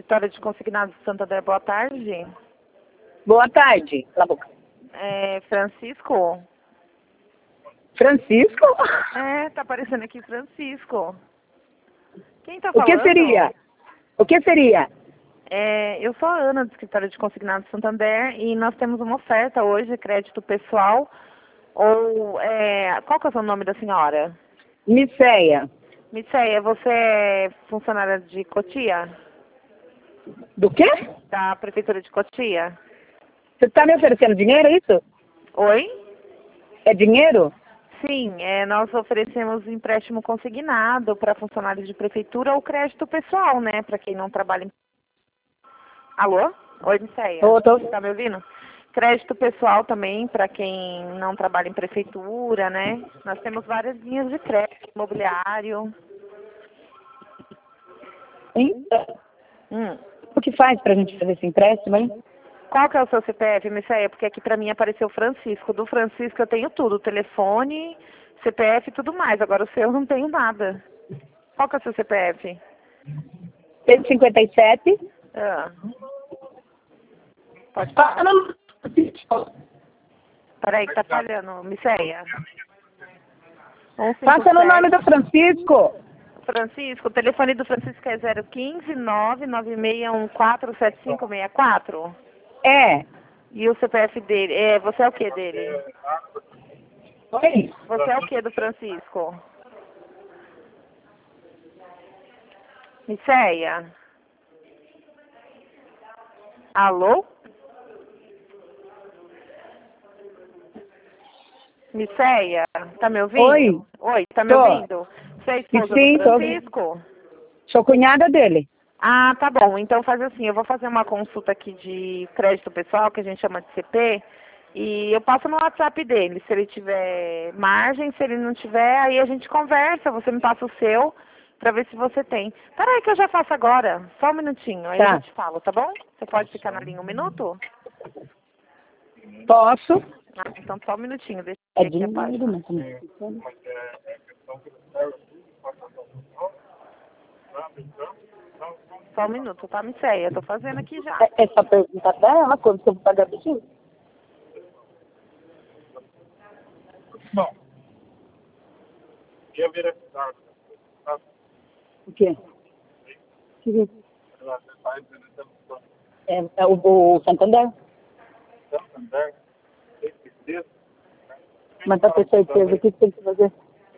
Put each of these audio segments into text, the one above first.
Escritório de Consignados de Santander, boa tarde. Boa tarde. Cala a boca. Francisco? Francisco? Tá aparecendo aqui Francisco. Quem tá O que falando? seria? O que seria? Eu sou a Ana, do Escritório de Consignados de Santander, e nós temos uma oferta hoje, crédito pessoal, qual que é o seu nome da senhora? Miceia. Miceia, você é funcionária de Cotia? Do quê? Da Prefeitura de Cotia? Você está me oferecendo dinheiro, é isso? Oi? É dinheiro? Sim, nós oferecemos empréstimo consignado para funcionários de prefeitura ou crédito pessoal, né? Para quem não trabalha em... Alô? Oi, Miceia. Tô. Tá me ouvindo? Crédito pessoal também para quem não trabalha em prefeitura, né? Nós temos várias linhas de crédito, imobiliário. Então, Hum. o que faz pra gente fazer esse empréstimo, hein? Qual que é o seu CPF, Miceia? Porque aqui para mim apareceu Francisco. Do Francisco eu tenho tudo, telefone, CPF e tudo mais. Agora o seu eu não tenho nada. Qual que é o seu CPF? 157. Ah. Pode falar. Peraí, que tá falhando, Miceia. Passa no nome do Francisco. Francisco, o telefone do Francisco é 015 996147564. É. E o CPF dele, você é o que dele? Oi? Você é o que do Francisco? Miceia? Alô? Miceia, tá me ouvindo? Oi. Oi, tá me Tô. ouvindo? Você é a esposa Sim, do tô. Francisco? Sou cunhada dele. Ah, tá bom. Então faz assim, eu vou fazer uma consulta aqui de crédito pessoal, que a gente chama de CP, e eu passo no WhatsApp dele. Se ele tiver margem, se ele não tiver, aí a gente conversa, você me passa o seu, pra ver se você tem. Peraí que eu já faço agora, só um minutinho, aí eu já te falo, tá bom? Você pode ficar na linha um minuto? Posso. Ah, então só um minutinho, deixa É eu ver aqui a dinheiro, página. mas... Só um minuto, tá, Miceia? Tô fazendo aqui já. É só perguntar pra ela quando você vai pagar bicho. Bom, ia verificar. O quê? É o Santander. Mas pra ter certeza, o que tem que fazer?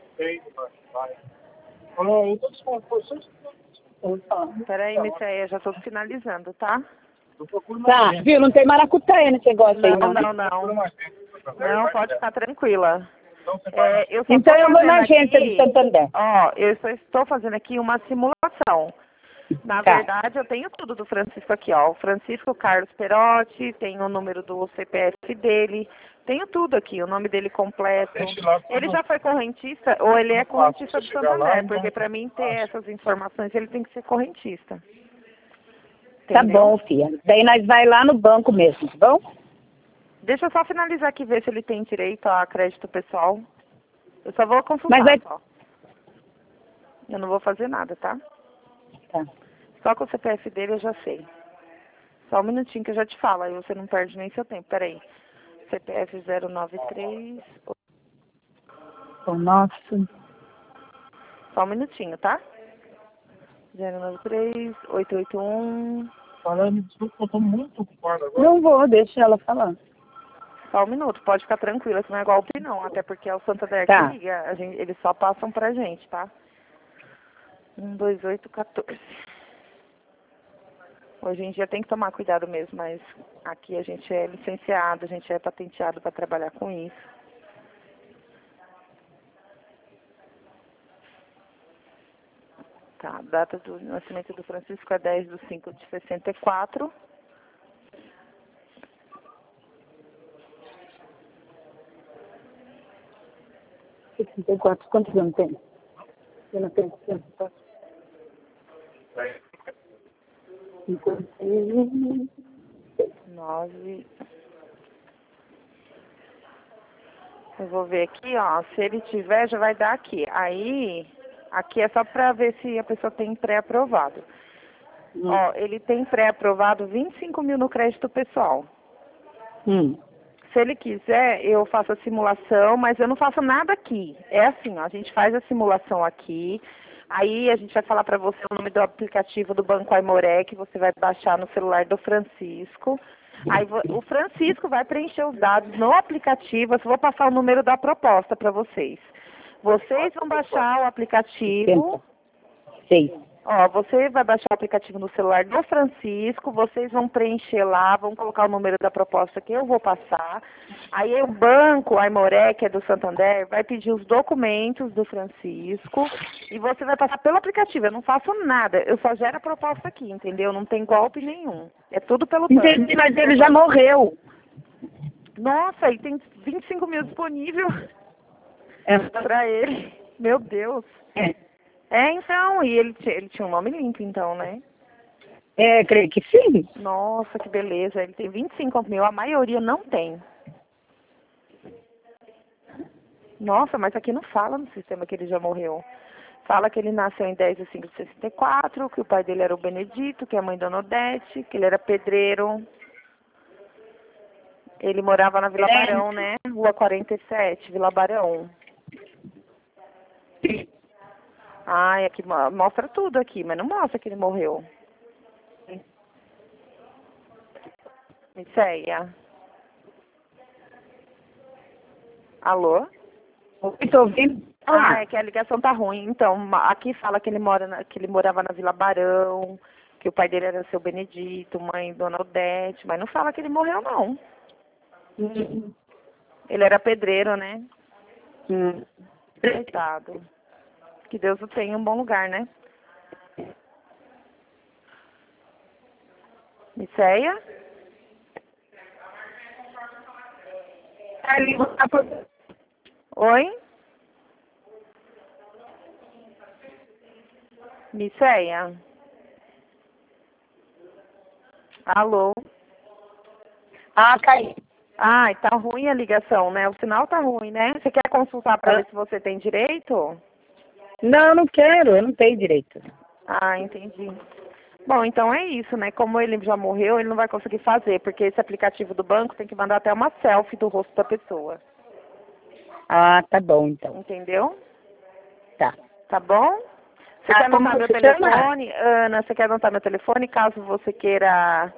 Peraí, Miceia, já tô finalizando, tá? Tá, viu? Não tem maracutaia nesse negócio aí, não. Não, pode ficar tranquila. Eu só Então tô eu vou na fazendo agência aqui, de Santander. eu só estou fazendo aqui uma simulação. Na Tá. verdade, eu tenho tudo do Francisco aqui, ó. O Francisco Carlos Perotti, tem o número do CPF dele, tenho tudo aqui, o nome dele completo. Ele já foi correntista ou ele é correntista do Santander, porque para mim ter essas informações ele tem que ser correntista. Tá Entendeu? bom, filha. Daí nós vai lá no banco mesmo, tá bom? Deixa eu só finalizar aqui, ver se ele tem direito a crédito pessoal. Eu só vou consultar, Mas vai... só. Eu não vou fazer nada, tá? Tá. Só com o CPF dele eu já sei. Só um minutinho que eu já te falo, aí você não perde nem seu tempo. Peraí. CPF 093... Nossa. Só um minutinho, tá? 093 881... Falando, desculpa, eu tô muito ocupado agora. Não vou, deixa ela falar. Só um minuto, pode ficar tranquila, que não é golpe não. Até porque é o Santander Tá. que liga, eles só passam pra gente, tá? 12814. Hoje em dia tem que tomar cuidado mesmo, mas aqui a gente é licenciado, a gente é patenteado para trabalhar com isso. Tá, a data do nascimento do Francisco é 10/5/64. Quantos anos tem? Eu não tenho 64. 9. Eu vou ver aqui, ó. Se ele tiver, já vai dar aqui. Aí, aqui é só pra ver se a pessoa tem pré-aprovado. Ó, ele tem pré-aprovado 25 mil no crédito pessoal. Se ele quiser, eu faço a simulação, mas eu não faço nada aqui. É assim, ó, a gente faz a simulação aqui, aí a gente vai falar para você o nome do aplicativo do Banco Aimoré, que você vai baixar no celular do Francisco. Aí o Francisco vai preencher os dados no aplicativo, eu só vou passar o número da proposta para vocês. Vocês vão baixar o aplicativo. Sim. Ó, você vai baixar o aplicativo no celular do Francisco, vocês vão preencher lá, vão colocar o número da proposta que eu vou passar. Aí o banco, a Aimoré, que é do Santander, vai pedir os documentos do Francisco e você vai passar pelo aplicativo. Eu não faço nada, eu só gero a proposta aqui, entendeu? Não tem golpe nenhum. É tudo pelo banco. Entendi, mas ele já morreu. Nossa, e tem 25 mil disponível É. para ele. Meu Deus. Então, e ele tinha um nome limpo, então, né? Creio que sim. Nossa, que beleza. Ele tem 25 mil, a maioria não tem. Nossa, mas aqui não fala no sistema que ele já morreu. Fala que ele nasceu em 10 de 5 de 64, que o pai dele era o Benedito, que a mãe Dona Odete, que ele era pedreiro. Ele morava na Vila Barão, né? Rua 47, Vila Barão. Ai, aqui mostra tudo aqui, mas não mostra que ele morreu. Miceia. Alô? Estou ouvindo. Ah, é que a ligação tá ruim. Então, aqui fala que ele morava na Vila Barão, que o pai dele era seu Benedito, mãe Dona Odete, mas não fala que ele morreu, não. Ele era pedreiro, né? Coitado. Que Deus o tenha em um bom lugar, né? Miceia? Oi? Miceia? Alô? Caiu. Ai, tá ruim a ligação, né? O sinal tá ruim, né? Você quer consultar para ver se você tem direito? Não, não quero, eu não tenho direito. Ah, entendi. Bom, então é isso, né? Como ele já morreu, ele não vai conseguir fazer, porque esse aplicativo do banco tem que mandar até uma selfie do rosto da pessoa. Tá bom, então. Entendeu? Tá. Tá bom? Você quer como anotar meu você telefone? Ana, você quer anotar meu telefone caso você queira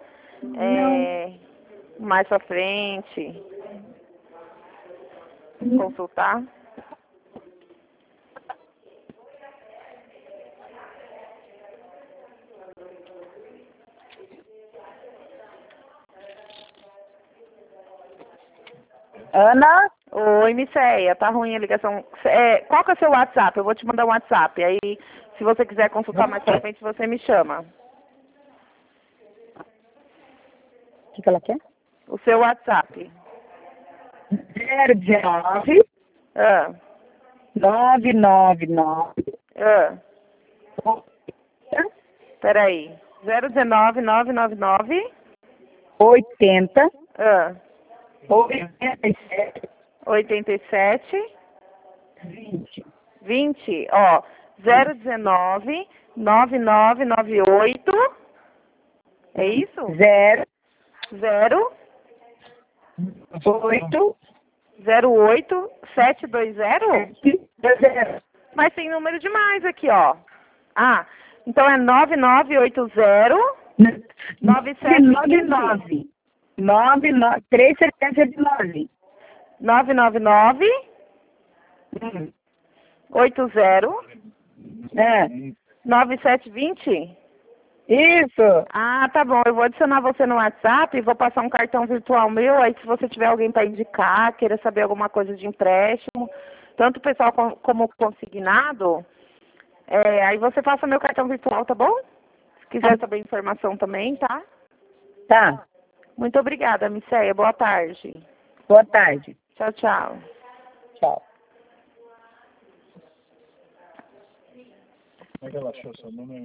mais pra frente consultar? Ana? Oi, Miceia, tá ruim a ligação. Qual que é o seu WhatsApp? Eu vou te mandar um WhatsApp. Aí, se você quiser consultar mais pra frente, você me chama. O que ela quer? O seu WhatsApp. 019 Ah, 999 peraí. 019 999 80 87 87 20. 20, ó. 019 9998. É isso? 0 8 08 720? 0 Mas tem número demais aqui, ó. Ah, então é 9980 9720. 3 sequências de 9. 999 80 9720? Isso. Ah, tá bom. Eu vou adicionar você no WhatsApp e vou passar um cartão virtual meu. Aí, se você tiver alguém para indicar, queira saber alguma coisa de empréstimo, tanto pessoal como consignado, aí você passa meu cartão virtual, tá bom? Se quiser saber informação também, tá? Tá. Muito obrigada, Miceia. Boa tarde. Boa tarde. Tchau, tchau. Tchau. Como é que ela achou seu número?